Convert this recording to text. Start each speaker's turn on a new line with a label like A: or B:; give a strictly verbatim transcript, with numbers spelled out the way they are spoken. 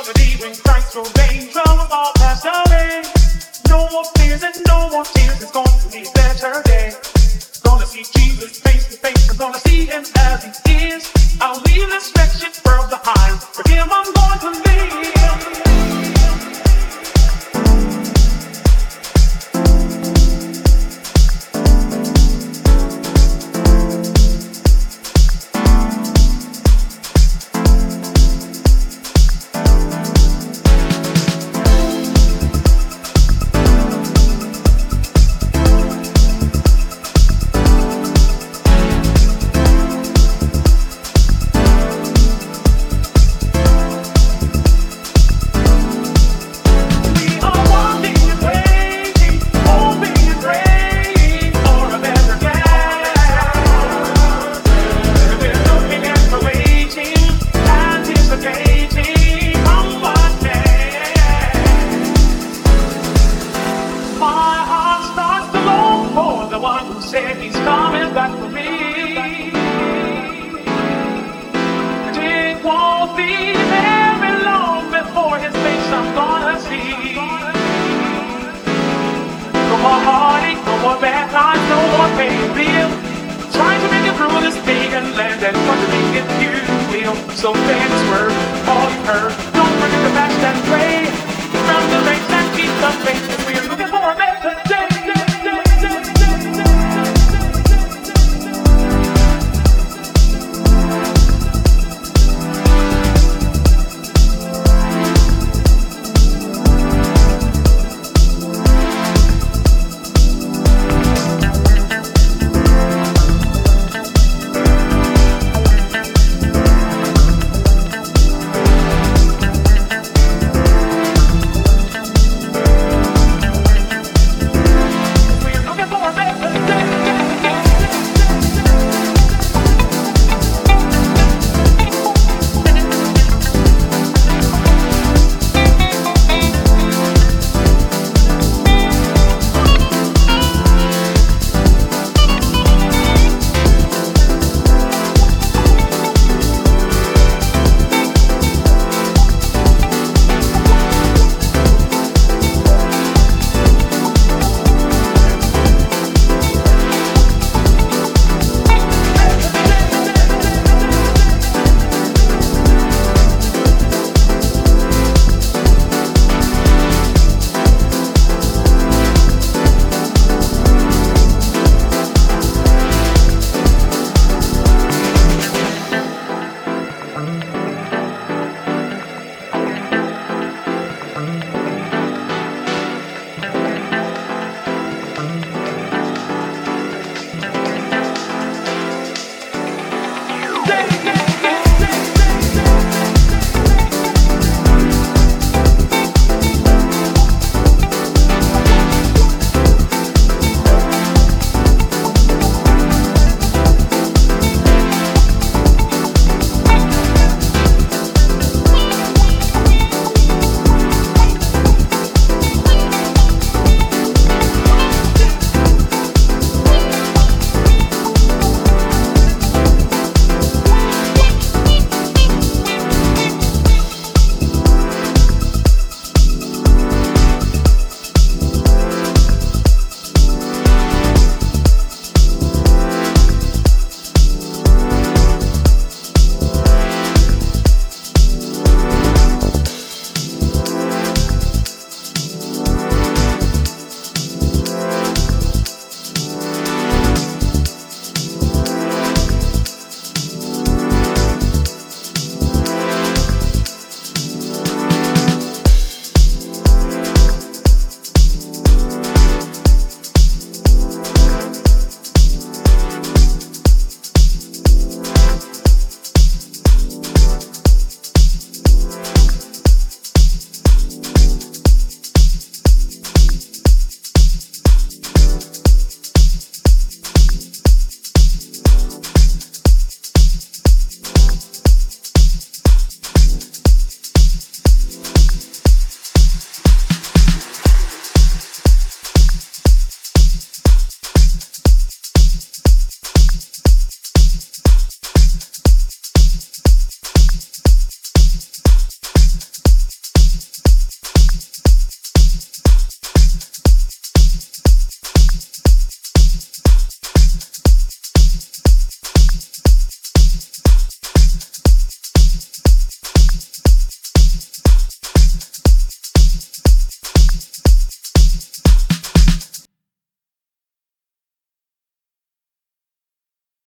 A: was a day when Christ will reign, trouble all passed away. No more fears and no more tears. It's going to be a better day. Gonna see Jesus face to face. I'm gonna see him as he is. I'll leave this wretched world behind. For him I'm going to live. Said he's coming back for me. And it won't be very long before his face I'm gonna see. No more heartache, no more bad times, no more pain real. Trying to make it through this pagan land and wondering if you will. So fan this word, all you heard. Don't forget to fast and pray. From the race and keep the faith. We're looking